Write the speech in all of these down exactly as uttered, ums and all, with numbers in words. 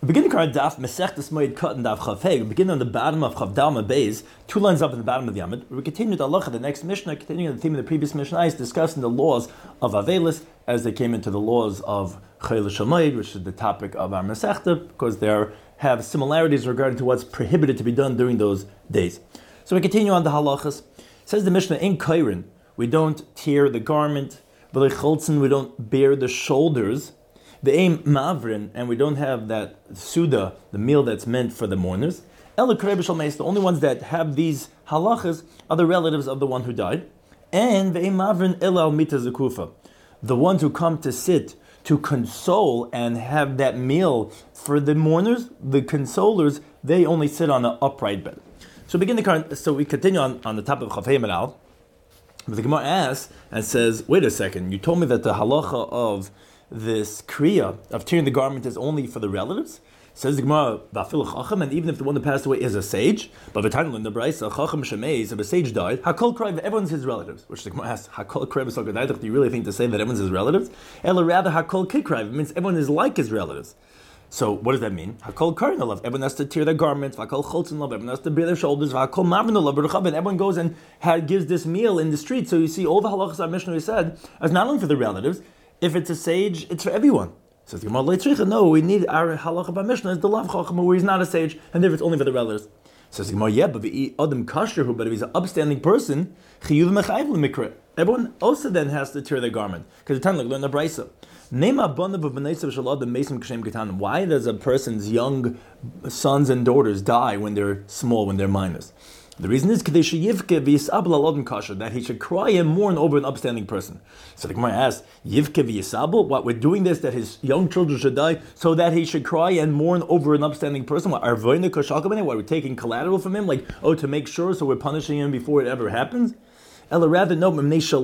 We begin the current daf Masechtas Moed Cut and daf Chafei. We begin on the bottom of Chavdalma Beis, two lines up at the bottom of the Amud. We continue the halacha, the next Mishnah, continuing the theme of the previous Mishnah, is discussing the laws of Avelis as they came into the laws of Chayil Shamayid, which is the topic of our Masechta, because they have similarities regarding to what's prohibited to be done during those days. So we continue on the halachas. It says the Mishnah in Kairin, we don't tear the garment, we don't bare the shoulders. The aim mavrin, and we don't have that suda, the meal that's meant for the mourners. Ela the only ones that have these halachas are the relatives of the one who died. And the aim mavrin ela mita zakufa, the ones who come to sit to console and have that meal for the mourners, the consolers, they only sit on an upright bed. So begin the current. So we continue on, on the top of Chafei Menal. But the Gemara asks and says, "Wait a second. You told me that the halacha of this kriya of tearing the garment is only for the relatives." Says the Gemara, and even if the one that passed away is a sage, but the time in the Brisa, Chacham Shemeis, if a sage died, Hakol Kriv, everyone's his relatives. Which the Gemara asks, Hakol Kriv is so good. Do you really think to say that everyone's his relatives? Ela rather Hakol Kikriv, it means everyone is like his relatives. So what does that mean? Hakol Karnalav, everyone has to tear their garments. Hakol Cholzin everyone has to bare their shoulders. Hakol Mavnalav, and everyone goes and had, gives this meal in the street. So you see, all the halachas our missionary said is not only for the relatives. If it's a sage, it's for everyone. Says the Gemara, no, we need our halacha by Mishnah is the lav chacham where he's not a sage, and therefore it's only for the relatives. Says the Gemara, yeah, but the adam kasher who, but if he's an upstanding person, chiyuv mechayv lemikra. Everyone also then has to tear their garment because the time like learn the brisa. Why does a person's young sons and daughters die when they're small, when they're minors? The reason is that he should cry and mourn over an upstanding person. So the Gemara asks, Yivke v'yisabel, what we're doing this, that his young children should die, so that he should cry and mourn over an upstanding person? What, are we taking collateral from him? Like, oh, to make sure, so we're punishing him before it ever happens? Ella rather no,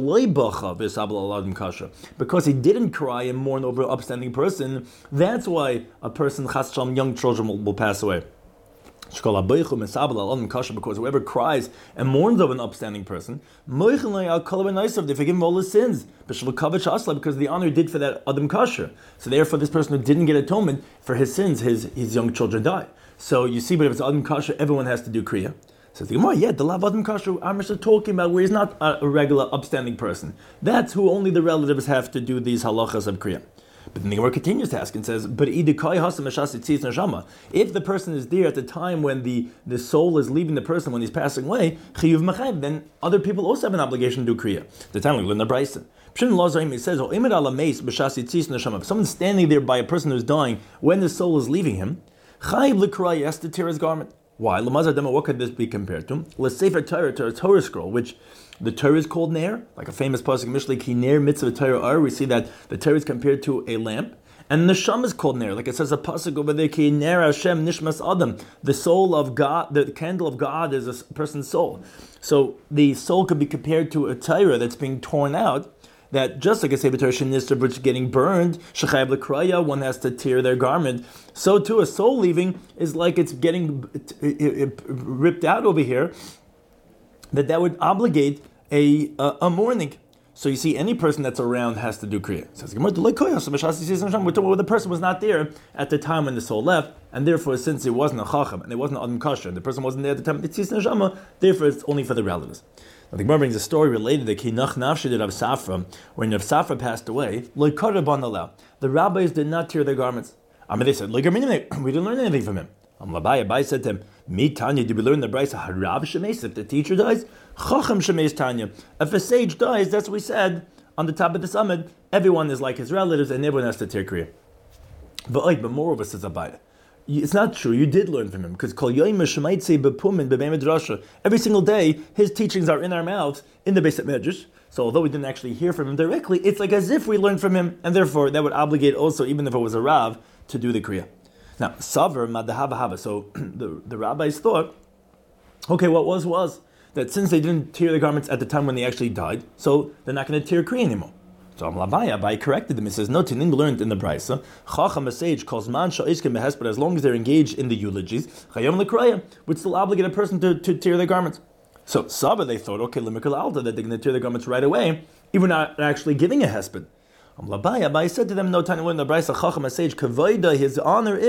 because he didn't cry and mourn over an upstanding person, that's why a person, chas shalom, young children will, will pass away. Because whoever cries and mourns of an upstanding person, they forgive him all his sins, because the honor did for that Adam Kasher. So therefore this person who didn't get atonement for his sins, his, his young children die. So you see, but if it's Adam Kasher, everyone has to do Kriya. Says the Gemara, yeah, the Lav Adam Kasher, I'm just talking about where he's not a, a regular upstanding person. That's who only the relatives have to do these halachas of Kriya. But then the Gemara continues to ask and says, but if the person is there at the time when the, the soul is leaving the person when he's passing away, then other people also have an obligation to do Kriya. The time we learn the Brisa. It says, if someone's standing there by a person who's dying when the soul is leaving him, he has to tear his garment. Why? What could this be compared to? Let's say for Torah, to a Torah scroll, which the Torah is called Ner, like a famous pasuk in Mishlei, Ki Ner Mitzvah Torah Ar. We see that the Torah is compared to a lamp, and the Neshama is called Ner, like it says a pasuk over there, Ki Ner Hashem Nishmas Adam. The soul of God, the candle of God is a person's soul. So the soul could be compared to a Torah that's being torn out. That just like a Sefer Torah Shenisr, which is getting burned, Shechayv L'Kraya, one has to tear their garment. So too, a soul leaving is like it's getting ripped out over here, that that would obligate a, a, a mourning. So you see, any person that's around has to do Kriya. Says we're talking about the person was not there at the time when the soul left, and therefore, since it wasn't a Chacham, and it wasn't an Adam Kasher, and the person wasn't there at the time of the Tzis Neshama, therefore it's only for the relatives. Now, the Gemara brings a story related to Kinach Nafshi did Rav Safra, when Rav Safra passed away. The rabbis did not tear their garments. I mean, they said, we didn't learn anything from him. Abai said to him, "Me Tanya, did we learn the Brisa Harav Shemeis? If the teacher dies, Chacham Shemeis Tanya. If a sage dies, that's what we said on the top of the summit. Everyone is like his relatives, and everyone has to tear Kriya. But moreover, says Abai, it's not true. You did learn from him because every single day his teachings are in our mouths in the Beis Medrash. So although we didn't actually hear from him directly, it's like as if we learned from him, and therefore that would obligate also, even if it was a Rav, to do the Kriya. Now, Savar Madahava Hava. So the, the rabbis thought, okay, what was was that since they didn't tear the garments at the time when they actually died, so they're not going to tear Kriya anymore. So Amlavaya, Abai corrected them. He says, no, Tinin learned in the Brisa, Chacham a sage calls man sha'iskim behest, but as long as they're engaged in the eulogies, Chayom l'kraya would still obligate a person to, to tear their garments. So Saba, they thought, okay, Limikal Alta, that they're going to tear their garments right away, even not actually giving a hesped. Abai said to them, no, Tanya, when the Brisa Chacham a sage, Kavoida, his honor is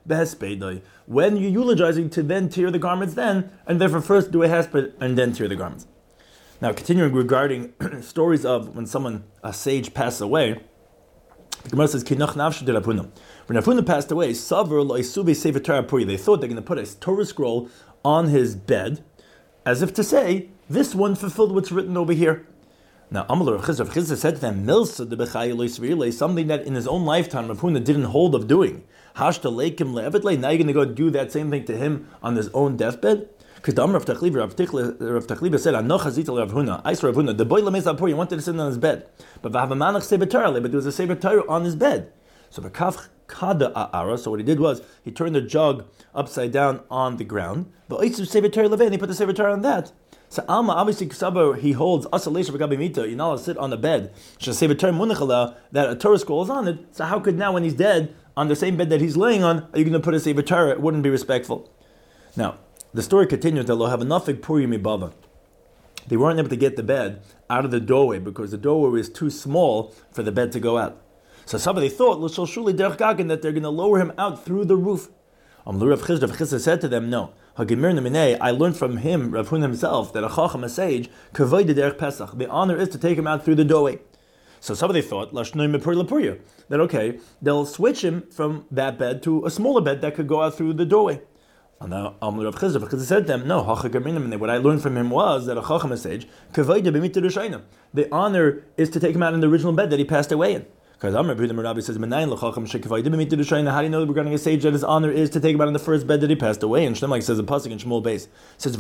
behespedai. When you're eulogizing, to then tear the garments then, and therefore first do a hesped and then tear the garments. Now, continuing regarding stories of when someone, a sage, passed away, the Gemara says, Kinach nafshu de Rav Huna. When Rav Huna passed away, Savar lo isube sefer Torah puri. They thought they're going to put a Torah scroll on his bed, as if to say, this one fulfilled what's written over here. Now, Amalur Rav Chizra, Rav Chizra said to them, Milsa de b'chai lo yisraelei, something that in his own lifetime Rav Huna didn't hold of doing. Hashta leikim le'evedlei, now you're going to go do that same thing to him on his own deathbed? Because the Rav Tachliba, Rav Tachliba said, "Anoch hazita Rav Huna, I saw Rav Huna. The boy lameis apur. You wanted to sit on his bed, but v'havamanach sefer Torah, but there was a sefer Torah on his bed. So v'kaf kada a'ara. So what he did was he turned the jug upside down on the ground. But oitzu sefer Torah levei, and he put the sefer Torah on that. So Alma obviously Ksaba he holds asalesha v'gabi mita. You're not allowed to sit on the bed. Shall sefer Torah munachala that a Torah scroll is on it. So how could now when he's dead on the same bed that he's laying on, are you going to put a sefer Torah? It wouldn't be respectful. Now. The story continues that lo have enough puri mibava. They weren't able to get the bed out of the doorway because the doorway was too small for the bed to go out. So somebody thought l'shol shuli derech gagan that they're going to lower him out through the roof. Um, Rav Chizra, Rav Chizra said to them, no. Hagimir neminei. I learned from him, Rav Huna himself, that a chacham, a sage, kavod derech pesach. The honor is to take him out through the doorway. So somebody thought l'shnoi mepur lepuria that okay, they'll switch him from that bed to a smaller bed that could go out through the doorway. And now, um, Rav Chizra, Rav Chizra said to them, no, what I learned from him was that a chacham, a sage, the honor is to take him out in the original bed that he passed away in. Because Amr B'Huda Merabi says, how do you know that regarding a sage that his honor is to take him out in the first bed that he passed away in? Shneim, like says a pasuk in Shmuel Beis, says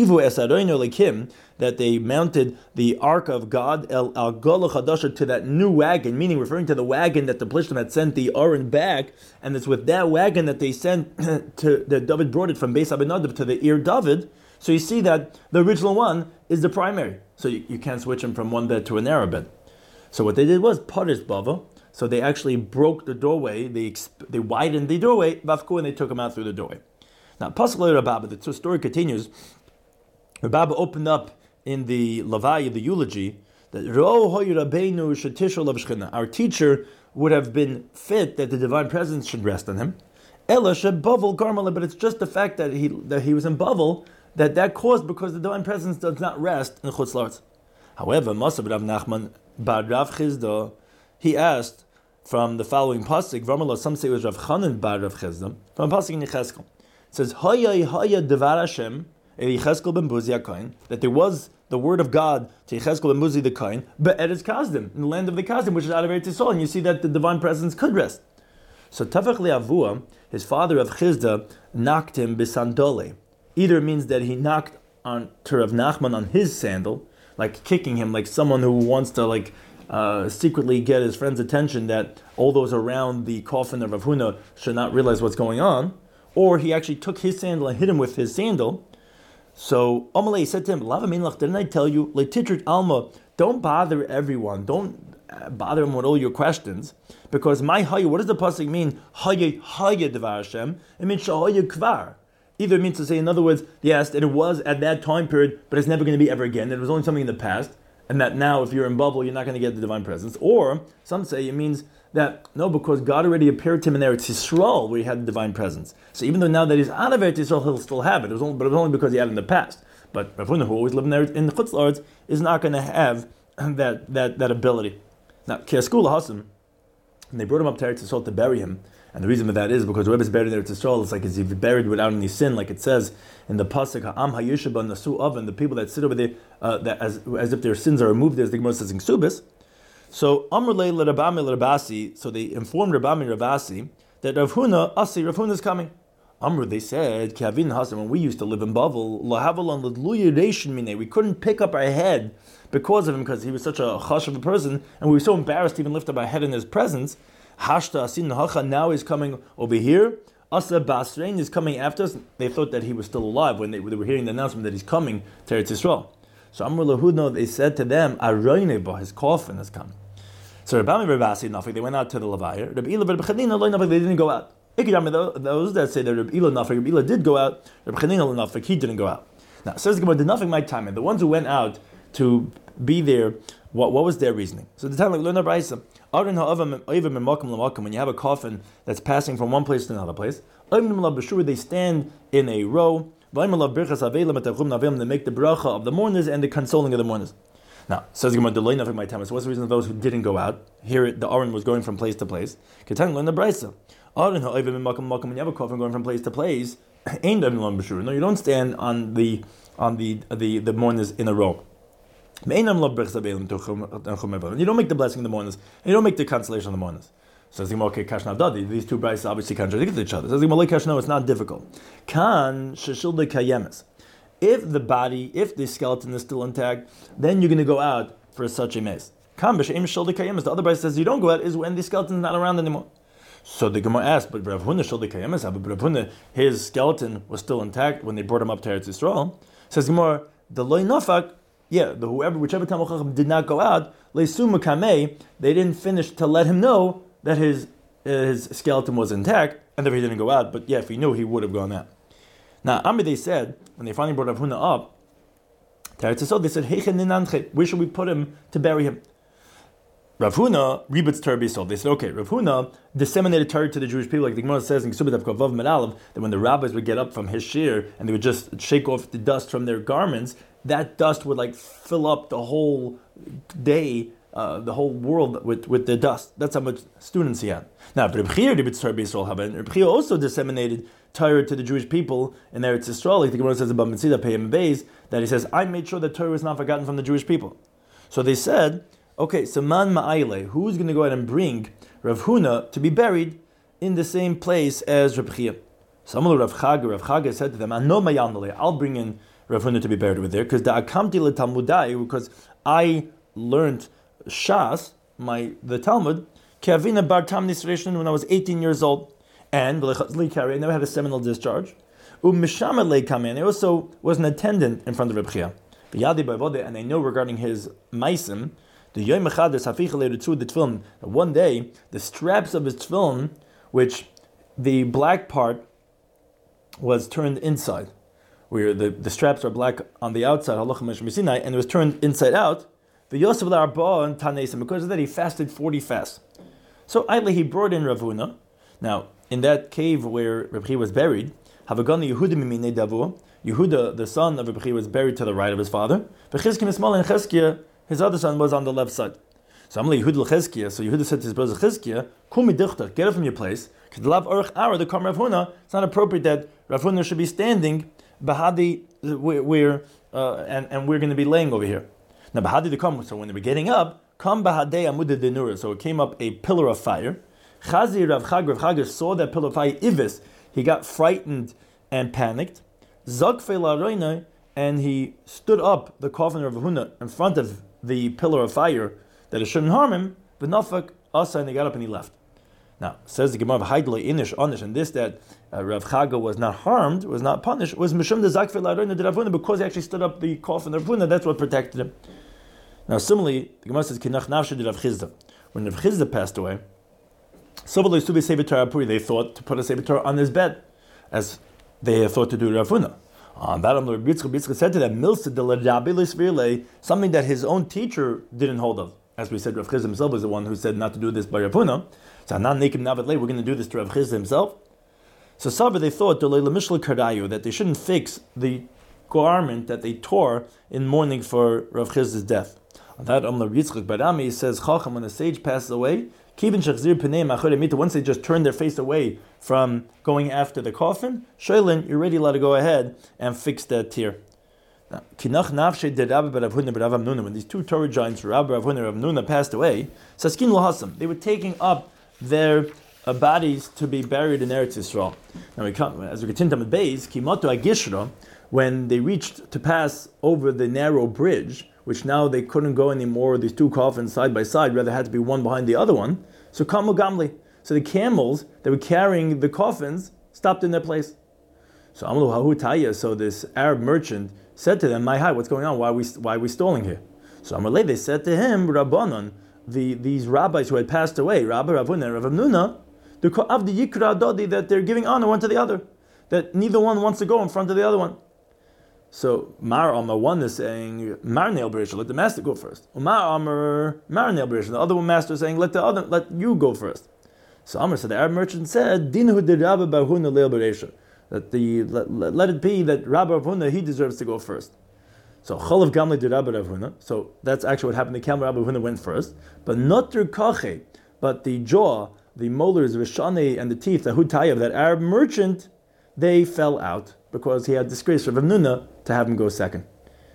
that they mounted the ark of God El Al Chadasha to that new wagon, meaning referring to the wagon that the Plishtim had sent the Aron back, and it's with that wagon that they sent to that David brought it from Beis Abinadab to the Ir David. So you see that the original one is the primary. So you, you can't switch him from one bed to a narrow bed. So what they did was Parish Bava. So they actually broke the doorway, they exp- they widened the doorway, Vavku, and they took him out through the doorway. Now, Pasuk Rababa, the story continues. Rababa opened up in the Lavaya, the eulogy, that our teacher would have been fit that the divine presence should rest on him. But it's just the fact that he that he was in Bavel that that caused because the divine presence does not rest in Chutz La'aretz. However, Masab Rav Nachman bar Rav Chizda, he asked from the following pasuk. V'amar, some say it was Rav Chanan bar Rav Chizda from a pasuk in Yecheskel. It says Hayay Hayay Devar Hashem Yecheskel ben Buzi HaKohen, that there was the word of God to Yecheskel ben Buzi the Kohen, but Eretz Kazdim, in the land of the Kazdim, which is out of Eretz Yisrael, and you see that the divine presence could rest. So Tafach Le'avua, his father Rav Chizda, knocked him bisandole. Either it means that he knocked on to Rav Nachman on his sandal, like kicking him, like someone who wants to like uh, secretly get his friend's attention that all those around the coffin of Rav Huna should not realize what's going on, or he actually took his sandal and hit him with his sandal. So Amalei said to him, Lava Minlach, didn't I tell you, Letitrit Alma, don't bother everyone, don't bother him with all your questions, because my Hayya, what does the pasuk mean? Hayya Hayya Devar Hashem, it means Shahayya Kvar. Either it means to say, in other words, yes, that it was at that time period, but it's never going to be ever again, that it was only something in the past, and that now if you're in bubble, you're not going to get the divine presence. Or, some say it means that, no, because God already appeared to him in Eretz Yisrael, where he had the divine presence. So even though now that he's out of Eretz Yisrael, he'll still have it, it was only, but it was only because he had it in the past. But Rav Huna, who always lived in, there, in the Chutz La'aretz, is not going to have that, that, that ability. Now, Kiaskula Hasim, and they brought him up to Eretz Yisrael to bury him. And the reason for that is because whoever's buried in Eretz Yisrael is like as if buried without any sin, like it says in the pasuk Ha'am Hayushaba Nasu Oven, the people that sit over there, uh, that as as if their sins are removed, as the Gemara says in Ksubis. So Amr Lei L'Rabami L'Rabasi, so they informed Rabami Rabasi that Rav Huna Asi Rav Huna is coming. Amr, they said Kavin Hasan, when we used to live in Bavel, Lahavalon L'Luyeration Mine, we couldn't pick up our head because of him, because he was such a chash of a person, and we were so embarrassed to even lift up our head in his presence. Hashta Asin Hacha, now he's coming over here. Asa Basrain is coming after us. They thought that he was still alive when they, they were hearing the announcement that he's coming to Eretz Yisrael. So Amr Lahudno, they said to them, Aroineba, his coffin has come. So Rabbi Rabasi Nafik, they went out to the Levaya. Rabbi Ila Bechadina Nafik, they didn't go out. Those that say that Rabbi Ila Nafik, Rabbi Ila did go out, Rabbi Chanina Nafik, he didn't go out. Now, says the Gemara, the Nafik my time, and the ones who went out to be there, what, what was their reasoning? So the time like learn Abraisa. When you have a coffin that's passing from one place to another place, they stand in a row. They make the bracha of the mourners and the consoling of the mourners. Now, says Gemara, delay nothing my time. So what's the reason of those who didn't go out? Here, the Aron was going from place to place. Ketan learn the brisa. When you have a coffin going from place to place, no, you don't stand on the on the the, the mourners in a row. You don't make the blessing of the mourners, and you don't make the consolation of the mourners. So says okay, Kashna Dadi. These two brises obviously contradict each other. Says Kashna, it's not difficult. Kan sheshilde kayemes. If the body, if the skeleton is still intact, then you're going to go out for such a mess. Kan b'sheim sheshilde kayemes. The other brise says you don't go out is when the skeleton is not around anymore. So the Gemara asked, but Rav Huna sheshilde kayemes, but Rav Huna, his skeleton was still intact when they brought him up to Eretz Yisrael. Says Gemara, the loy nafak. Yeah, the whoever, whichever Talmid Chacham did not go out, leisu makamei, they didn't finish to let him know that his uh, his skeleton was intact, and therefore he didn't go out. But yeah, if he knew, he would have gone out. Now, Ami, they said, when they finally brought Rav Huna up, they said, where should we put him to bury him? Rav Huna, Ribetz Torah B'Yisrael. They said, okay, Rav Huna disseminated Torah to the Jewish people, like the Gemara says in Ksubet of Kavav Medalev, that when the rabbis would get up from his shir, and they would just shake off the dust from their garments, that dust would like fill up the whole day, uh, the whole world with, with the dust. That's how much students he had. Now, Reb Chia also disseminated Torah to the Jewish people in Eretz Yisrael, like the Gemara says about Metzida Peyam Beis, that he says, I made sure that Torah was not forgotten from the Jewish people. So they said, okay, so man ma'ayle, who's going to go ahead and bring Rav Huna to be buried in the same place as Reb Chia? Some of Rav Chaga, Rav Chaga said to them, I'll bring in Rav Huna to be buried with there, because the akamti letalmudai, because I learned Shas, my the Talmud, Kavina bar Tamnis Rishon when I was eighteen years old, and I never had a seminal discharge. Umishama leikamen, I also was an attendant in front of Reb Chia. And I know regarding his maisim, the Yom Echad is haficha leiritzu the tefillin. One day, the straps of his tefillin, which the black part was turned inside, where the, the straps are black on the outside, and it was turned inside out. The Yosef L'arba and Tanesim, because of that he fasted forty fasts. So Aile he brought in Rav Huna. Now, in that cave where Reb Chia was buried, Havagani Yehuda Mimine Davu, Yehuda, the son of Reb Chia, was buried to the right of his father. V'chizkiya Mismal and Chizkiya, his other son, was on the left side. So Amalei Yehuda L'Chizkiya, so Yehuda said to his brother Chizkiya, Kumi Dichter, get up from your place, because the Lav Orach Ara, the Kam Rav Huna, it's not appropriate that Rav Huna should be standing Bahadi, where, uh, and, and we're going to be laying over here. Now, Bahadi the Kam, so when they were getting up, Kam Bahadei Amudah Denura, so it came up a pillar of fire. Chazi Rav Chag, Rav Chag saw that pillar of fire, Ivis, he got frightened and panicked. Zakfei La'roinai, and he stood up the coffin of Rav Huna in front of the pillar of fire that it shouldn't harm him. V'nafak Asa, and he got up and he left. Now, says the Gemara of Haidloi Inish Onish, and this that uh, Rav Chaga was not harmed, was not punished, was Mishum the Zakfei La'roinai de Rav Huna, because he actually stood up the coffin of Rav Huna. That's what protected him. Now, similarly, the Gemara says Kinach Nafshe de Rav Chizda. When Rav Chizda passed away, they thought to put a Sefer Torah on his bed, as they thought to do Rav Huna. On that, Rabbi Yitzchak said to them, something that his own teacher didn't hold of. As we said, Rav Chizda himself was the one who said not to do this by Rav Huna. So now we're going to do this to Rav Chizda himself. So Sabah, they thought that they shouldn't fix the garment that they tore in mourning for Rav Chizda's death. On that, Rabbi Yitzchak Barami says, Chacham, when a sage passes away, once they just turn their face away from going after the coffin, Shoylin, you're ready to go ahead and fix that tear. Now, when these two Torah giants, Rabbi Rav Huna and Rav Nuna, passed away, Saskin Lahasam, they were taking up their uh, bodies to be buried in Eretz Yisrael. Now, we come, as we continue to Beis, Kimoto Agishra, when they reached to pass over the narrow bridge, which now they couldn't go anymore, these two coffins side by side, rather had to be one behind the other one. So Kamu Gamli. So the camels that were carrying the coffins stopped in their place. So Amlu Hahu Taya, so this Arab merchant said to them, My hi, what's going on? Why are we why are we stalling here? So Amalei, they said to him, Rabbanon, the these rabbis who had passed away, Rabbi Rav Huna and Rav Nuna, the of the Yikra Dodi, that they're giving honor one to the other, that neither one wants to go in front of the other one. So Mar Amar one is saying Mar Neil Berisha, let the master go first. Mar Amar Mar Neil Berisha, the other one master is saying let the other let you go first. So Amar said the Arab merchant said Dinhu de Rabba Bar Huna Leil Berisha, that the let, let, let it be that Rabba Rav Huna he deserves to go first. So Cholav Gamli de Rabba Rav Huna. So that's actually what happened. The Kamar Rabba Huna went first, but not through Kache, but the jaw, the molars, Rishane, and the teeth, the Hutayav, that Arab merchant, they fell out because he had disgraced Rav Nuna to have him go second.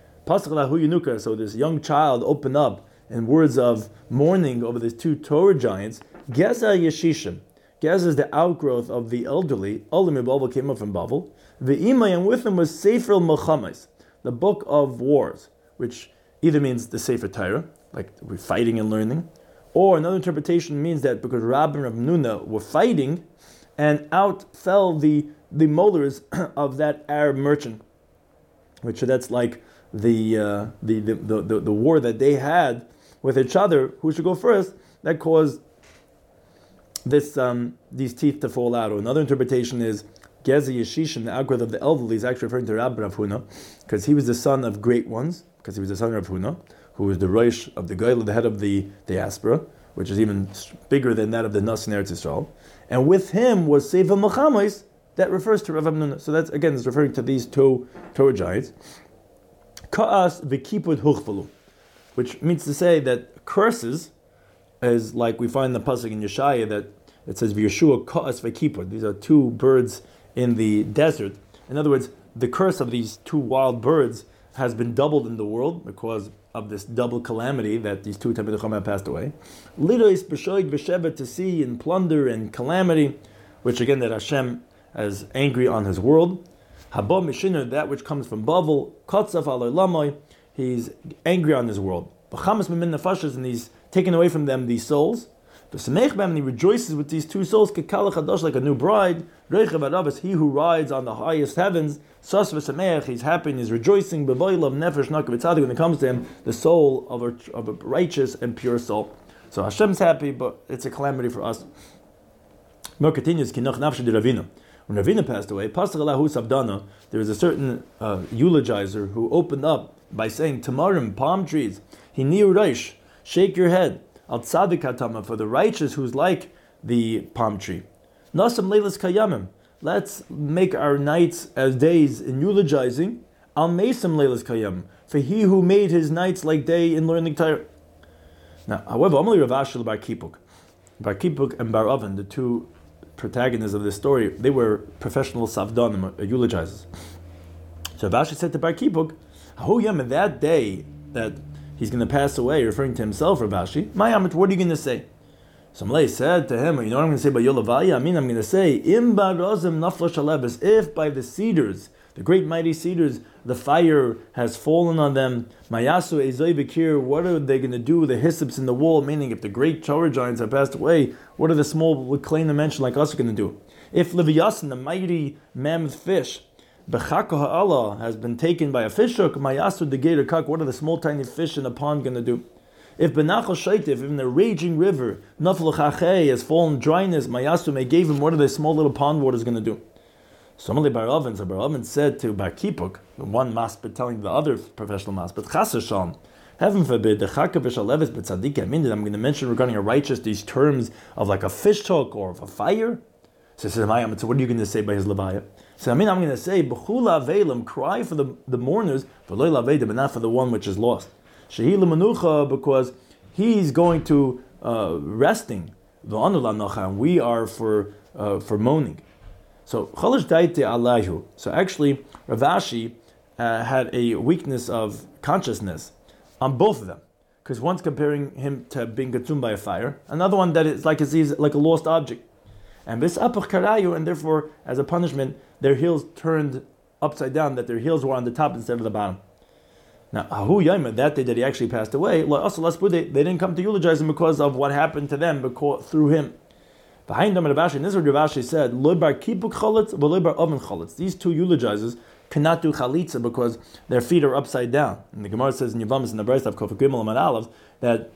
So this young child opened up in words of mourning over these two Torah giants. Geza Yeshishim. Geza is the outgrowth of the elderly. Olim Bavel came up from Bavel. The Imay, and with him was Sefer Melchames, the book of wars, which either means the Sefer Torah, like we're fighting and learning, or another interpretation means that because Rab and Rav Nuna were fighting, and out fell the the molars of that Arab merchant, which that's like the, uh, the, the, the, the the war that they had with each other, who should go first, that caused this um, these teeth to fall out. Or another interpretation is Gezi Yeshishim, the outgrowth of the elderly, is actually referring to Rabbi Rav Huna, because he was the son of great ones, because he was the son of Rav Huna, who was the Rosh of the Goyla, the head of the diaspora, which is even bigger than that of the Nas in Eretz Yisrael. And with him was Sefer Melchames, that refers to Rav Nuna. So that's, again, is referring to these two Torah giants. Ka'as v'kipud huchvalu, which means to say that curses, is like we find in the pasuk in Yeshaya that it says v'Yeshua ka'as v'kipud. These are two birds in the desert. In other words, the curse of these two wild birds has been doubled in the world because of this double calamity that these two Talmidei Chacham have passed away. Lidois b'shoig b'shevet, to see in plunder and calamity, which again that Hashem is angry on his world. Haba Mishiner, that which comes from Bavel, Katzaf alay lamoy, he's angry on his world. B'chamas mimin nefashas, and he's taken away from them these souls. V'samech b'hem, and he rejoices with these two souls, kekala chadash, like a new bride. Reichav arabas, he who rides on the highest heavens. Sas v'samech, he's happy and he's rejoicing. B'voilav nefesh nakav tzaddik, when it comes to him, the soul of a, of a righteous and pure soul. So Hashem's happy, but it's a calamity for us. More continues, kinach nafshe de Ravina. When Ravina passed away, Pasach Alahu Sabdana, there was a certain uh, eulogizer who opened up by saying, Tamarim, palm trees, Hiniu Reish, shake your head, Al Tzadik Hatama, for the righteous who's like the palm tree. Nasam Leilas Kayamim, let's make our nights as days in eulogizing, Al Mesam Leilas Kayamim, for he who made his nights like day in learning Torah. Now, however, Amalei Rav Ashi Bar Kipuk, Bar Kipuk and Bar Oven, the two protagonists of this story, they were professional savdanim, uh, eulogizers. So Rav Ashi said to Bar Kipuk, "Ahu yam, in that day that he's going to pass away," referring to himself, Rav Ashi, "My Amit, what are you going to say?" So Malay said to him, "You know what I'm going to say by Yolavaya? I mean, I'm going to say, Im barazim nafla shalebes, if by the cedars, the great mighty cedars, the fire has fallen on them, mayasu ezoi bekir, what are they going to do? The hyssops in the wall, meaning if the great Torah giants have passed away, what are the small claim dimension like us going to do? If Leviathan, the mighty mammoth fish, bechaka ha'ala, has been taken by a fish hook, mayasu the gator kak, what are the small tiny fish in the pond going to do? If benachal shaitif, if in the raging river, nafal chachei has fallen dryness, mayasu may gave him, what are the small little pond waters going to do? So Amalei Bar Oven, so Bar Oven said to Bar Kipuk, the one maspid telling the other professional maspid, Chas Hashem, heaven forbid, the chaka v'shaleves b'tzadik, I mean that I'm going to mention regarding a righteous these terms of like a fish hook or of a fire. So he says, so what are you going to say by his levaya? So I mean, I'm going to say, b'chula ve'elim, cry for the, the mourners, v'loi laveda, but not for the one which is lost. Shehi l'manucha, because he's going to uh, resting, v'anu l'anocha, and we are for uh, for moaning. So chalash daite alayhu. So actually, Rav Ashi uh, had a weakness of consciousness on both of them, because one's comparing him to being consumed by a fire, another one that is like a like a lost object, and bis apach karayu, and therefore, as a punishment, their heels turned upside down, that their heels were on the top instead of the bottom. Now, ahu yaima, that day that he actually passed away, they didn't come to eulogize him because of what happened to them because, through him. Behind them, Rav Ashi, and this is what Rav Ashi said, Lo bar kipuk chalitz, but lo bar oven chalitz. These two eulogizers cannot do chalitza because their feet are upside down. And the Gemara says in Yavamas in the Brayz of Kof Gimel and Aleph that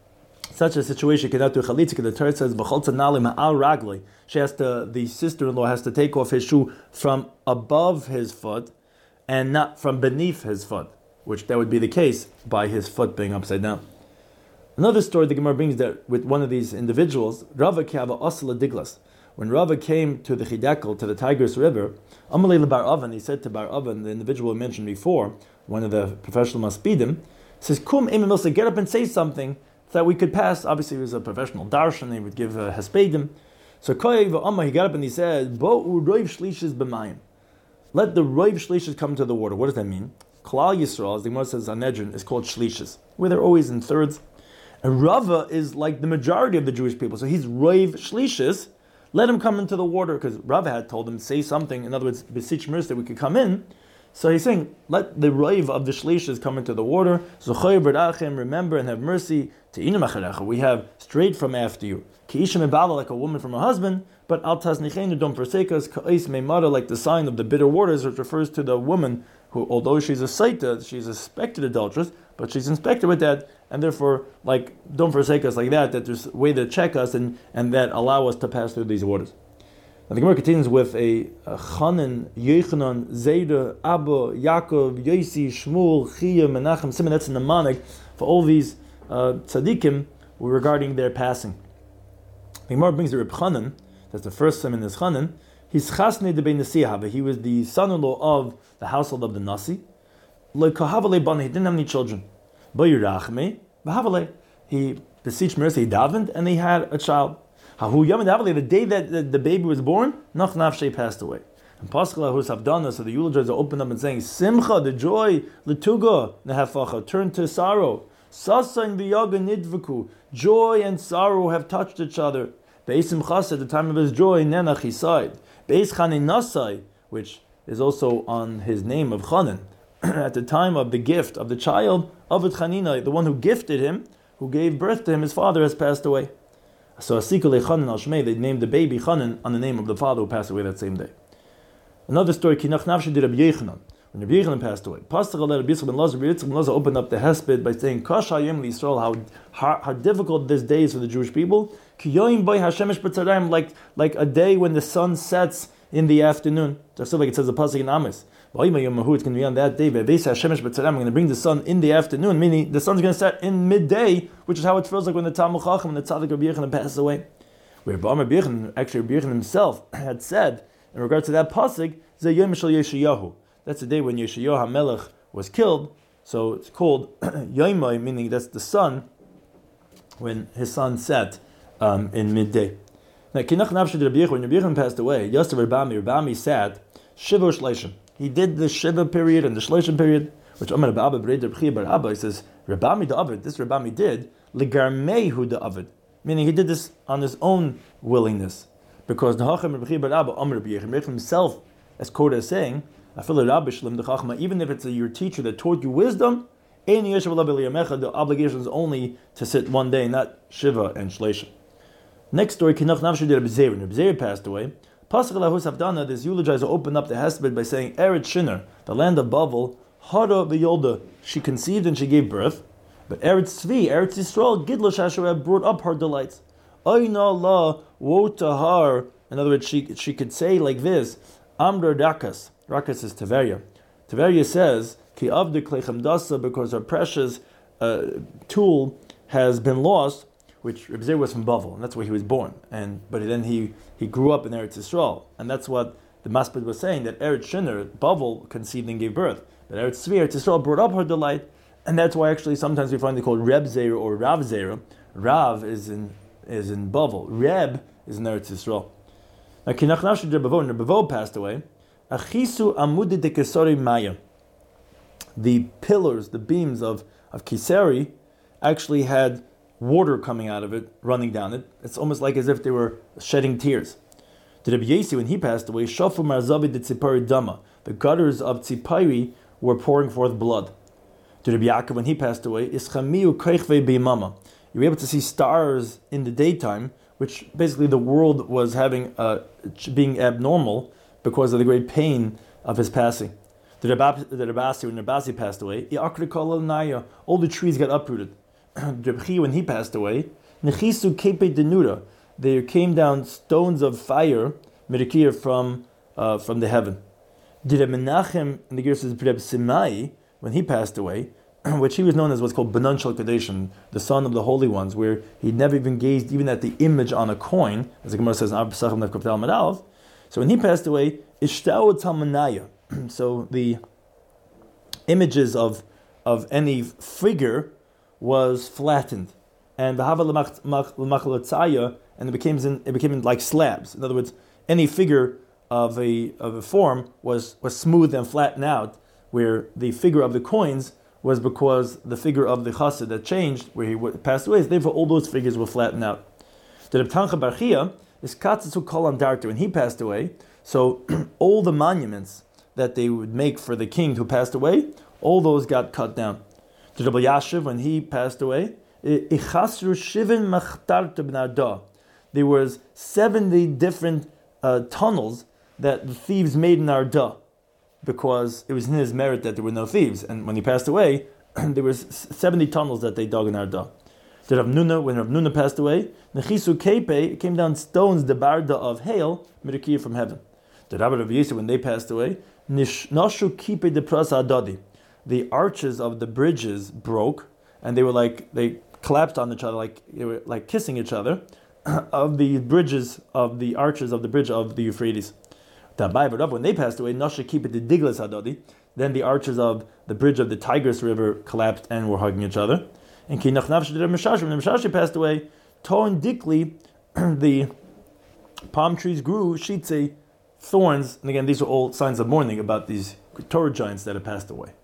such a situation cannot do chalitza because the Torah says v'cholza nali ma'al ragli. She has to, the sister-in-law has to take off his shoe from above his foot and not from beneath his foot, which that would be the case by his foot being upside down. Another story the Gemara brings that with one of these individuals, Rava Kava Asla Diglas. When Rava came to the Chidekel, to the Tigris River, Amalei Bar Avan, he said to Bar Avan, the individual we mentioned before, one of the professional Maspidim, says, Kum Emimilsa, get up and say something that we could pass. Obviously, he was a professional darshan, he would give a Hespedim. So Koyev Amma, he got up and he said, Bo Roiv Shlishis B'mayim. Let the Roiv Shlishis come to the water. What does that mean? Klal Yisrael, as the Gemara says, Sanhedrin, is called Shlishis, where they're always in thirds. And Rava is like the majority of the Jewish people, so he's Roiv Shlishis. Let him come into the water, because Rava had told him, say something, in other words, Besich Mirs, that we could come in. So he's saying, let the Roiv of the Shlishis come into the water. Zochoy B'rachem, remember and have mercy. Te'inu Macharecha, we have straight from after you. Ki'isha Mebala, like a woman from her husband, but Al Taznichenu, don't forsake us. Ka'is Meimara, like the sign of the bitter waters, which refers to the woman who, although she's a Saita, she's a suspected adulteress, but she's inspected with that, and therefore, like, don't forsake us like that, that there's a way to check us and, and that allow us to pass through these waters. Now the Gemara continues with a, a Chanan, Yechanan, Zayda, Abba, Yaakov, Yosi, Shmuel, Chia, Menachem, Simon, that's a mnemonic for all these uh, tzaddikim regarding their passing. The Gemara brings the Reb Chanan, that's the first Simon is Chanan, he's Chasnei de Ben Nasiha, he was the son-in-law of the household of the Nasi. He didn't have any children. He beseeched mercy, he davened, and he had a child. The day that the, the baby was born, Nach Nafshe passed away. And Paschal Ahus Havdana, so the eulogizers are opened up and saying, Simcha, the joy, Lituga, Nehafacha, turn to sorrow. Sasain v'yaga nidvaku, joy and sorrow have touched each other. Be'esim Chas, at the time of his joy, Nenach, he sighed. Be'es Chanin Nasai, which is also on his name of Chanan. At the time of the gift of the child, Avid Chanina, the one who gifted him, who gave birth to him, his father has passed away. So Asikule Chanan al Shmei, they named the baby Chanan on the name of the father who passed away that same day. Another story, Kinach Nafshi did Rabbi Yechanan. When Rabbi Yechanan passed away, Pastor Rabbi Yitzchak ben Lazar, Rabbi Yitzchak ben Lazar opened up the Hesped by saying, Kash Hayim Yisrael, how, how how difficult this day is for the Jewish people. Kiyoyim Bay Hashemesh B'Tzarayim, like like a day when the sun sets in the afternoon. Just like it says the pasuk in Amos. It's going to be on that day. I'm going to bring the sun in the afternoon, meaning the sun's going to set in midday, which is how it feels like when the Talmud Chacham and the Tzaddik Rabbi Yechanan passes away. Where Rabbi Yechanan, actually Rabbi Yechanan himself had said in regard to that pasuk, that's the day when Yeshayahu HaMelech was killed. So it's called Yoimai, meaning that's the sun when his sun set um, in midday. Now, Kinach Nafshi Rabbi Yechanan, when Rabbi Yechanan passed away, Yosef Rabami, Rabami sat Shiva Shleishim. He did the Shiva period and the Shleishim period, which Amar Abba B'Rei Rabbi Bar Abba, he says, Rabami the Avid, this Rabami did, Legarmehu the Avid, meaning he did this on his own willingness, because the Hacham Rabbi Bar Abba, Amar Rabbi Yechanan himself, as quoted as saying, even if it's a, your teacher that taught you wisdom, the obligation is only to sit one day, not Shiva and Shleishim. Next story, Kinach Nafshi did Rabbi Zeir. Rabbi Zeir passed away. Pasuk Lahus Havdana, this eulogizer opened up the Hesped by saying, Eretz Shinar, the land of Bavel, Hara v'Yolda, she conceived and she gave birth. But Eretz Tzvi, Eretz Yisrael, Gidla Shashareb, brought up her delights. Ayna la, woe to her. In other words, she she could say like this, Amr Rakas. Rakas is Tiveria. Tiveria says, Ki avde klechem dasa, because her precious uh, tool has been lost, which Reb Zeir was from Bavel, and that's where he was born. And but then he, he grew up in Eretz Yisrael, and that's what the Maspid was saying, that Eretz Shinar, Bavel, conceived and gave birth. But Eretz Tzvi, Eretz Yisrael, brought up her delight, and that's why actually sometimes we find it called Reb Zeir or Rav Zeir. Rav is in is in Bavel. Reb is in Eretz Yisrael. Now Kinach Nafshi Rebavo, and Rebavo passed away. Achisu amudi de Kesari Maya. The pillars, the beams of, of Kisari actually had water coming out of it, running down it. It's almost like as if they were shedding tears. To Rabbi Yesi, when he passed away, Shafu Marzabi de Tzipari Dama, the gutters of Tzipari were pouring forth blood. To Rabbi Yaakov, when he passed away, Ischamiu Keichve Beimama, you were able to see stars in the daytime, which basically the world was having uh, being abnormal because of the great pain of his passing. The Rabasi, when Rabasi passed away, all the trees got uprooted. Rebchi, when he passed away, Nechisu Kepe Denura, there came down stones of fire, Medikir, from uh, from the heaven. Did a Menachem in the Gershas Reb Simai, when he passed away, which he was known as what's called Benon Shel Kadeshim, the son of the holy ones, where he never even gazed even at the image on a coin, as the Gemara says in Ab Pesachim Nef Kapital Madalv. So when he passed away, Ishtau Talmanaya. So the images of of any figure was flattened, and the Hava L'Machlotzaya, and it became in, it became in like slabs. In other words, any figure of a of a form was was smooth and flattened out, where the figure of the coins was because the figure of the chassid that changed, where he passed away. Therefore, all those figures were flattened out. The Reb Tancha Bar Chia is katzatzu kol andarta. When he passed away, so all the monuments that they would make for the king who passed away, all those got cut down. The Reb Yashiv, when he passed away, ichasru shivin machtarta b'narda. There was seventy different uh, tunnels that the thieves made in Arda, because it was in his merit that there were no thieves. And when he passed away, there was seventy tunnels that they dug in Arda. The Rav Nuna, when Rav Nuna passed away, Nechisu Kepe, it came down stones, the barda of hail, Midakiyah from heaven. The Rabbi Rav Yisrael, when they passed away, Nashu Kipe de Prasa Adadi. The arches of the bridges broke, and they were like, they collapsed on each other, like they were like kissing each other, of the bridges, of the arches of the bridge of the Euphrates. When they passed away, Nasha Kipe de Diglas Adadi, then the arches of the bridge of the Tigris River collapsed and were hugging each other. And when the Meshashi passed away, Toin Dikli, the palm trees grew, Shitze, thorns, and again, these are all signs of mourning about these Torah giants that have passed away.